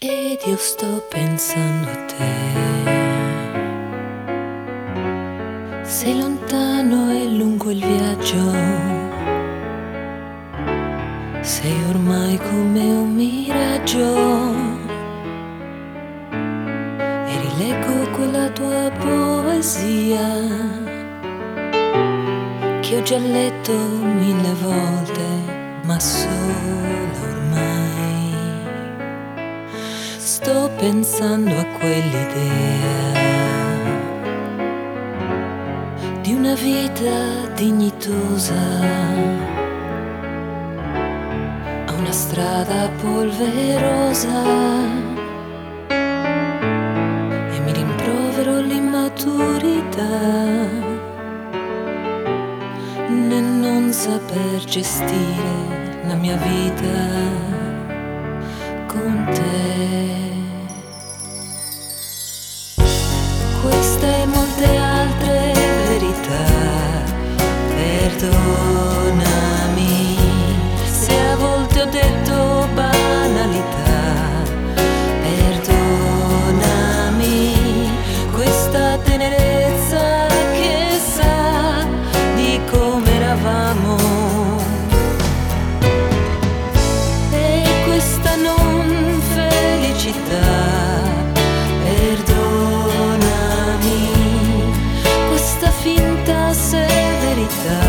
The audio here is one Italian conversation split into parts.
Ed io sto pensando a te. Sei lontano e lungo il viaggio, sei ormai come un miraggio. E rileggo quella tua poesia che ho già letto 1000 volte, ma sola ormai. Sto pensando a quell'idea di una vita dignitosa, a una strada polverosa, e mi rimprovero l'immaturità nel non saper gestire la mia vita con te. Questa e molte altre verità, perdonami se a volte ho detto banalità, perdonami questa tenerezza che sa di come eravamo, e questa non felicità, questa finta severità,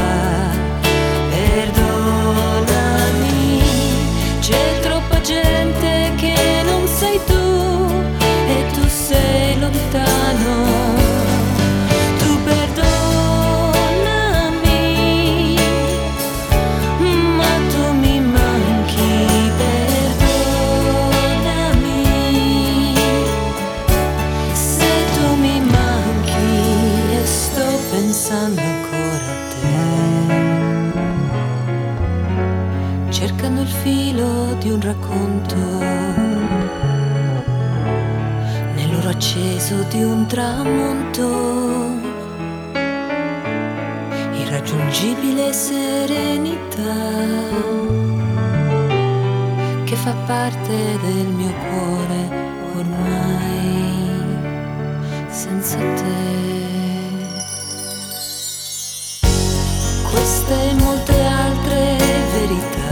perdonami, c'è troppa gente che non sei tu e tu sei lontano. Tu perdonami, ma tu mi manchi, perdonami, se tu mi manchi. Sto pensando ancora a te, cercando il filo di un racconto nell'oro acceso di un tramonto, irraggiungibile serenità che fa parte del mio cuore ormai senza te. Queste e molte altre verità,